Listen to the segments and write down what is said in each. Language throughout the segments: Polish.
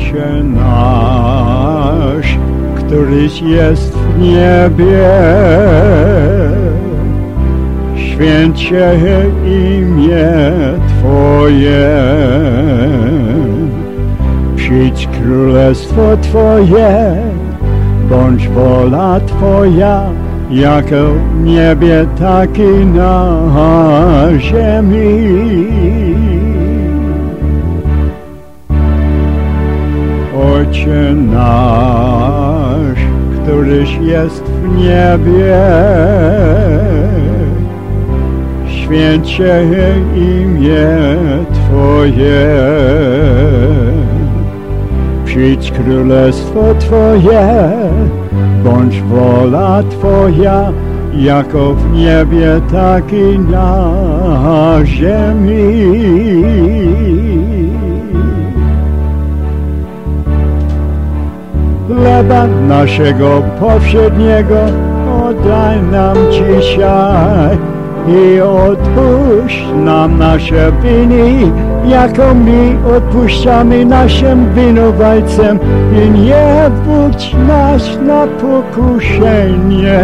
Ojcze nasz, któryś jest w niebie, święć się imię Twoje. Przyjdź królestwo Twoje, bądź wola Twoja, jako w niebie, tak i na ziemi. Ojcze nasz, któryś jest w niebie, święć się imię Twoje. Przyjdź królestwo Twoje, bądź wola Twoja, jako w niebie, tak i na ziemi. Chleba naszego powszedniego oddaj nam dzisiaj i odpuść nam nasze winy, jako my odpuszczamy naszym winowajcom, i nie wódź nas na pokuszenie,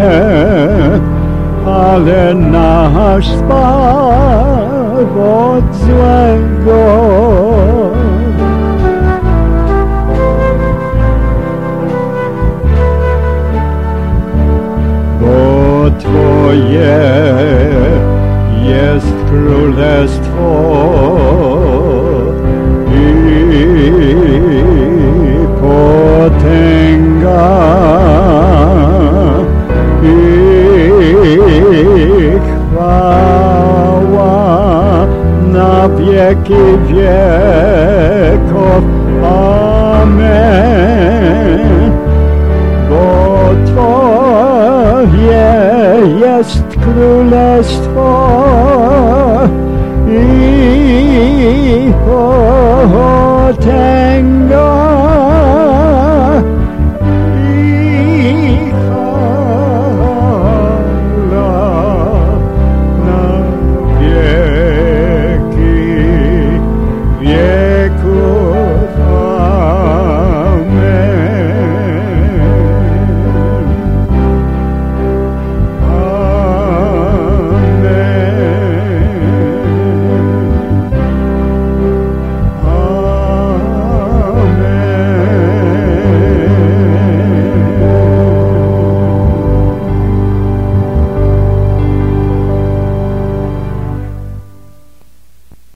ale nas zbaw od złego. Bo Twoje jest królestwo i potęga i chwała na wieki wieków. Amen. Bo Twoje jest królestwo i potęga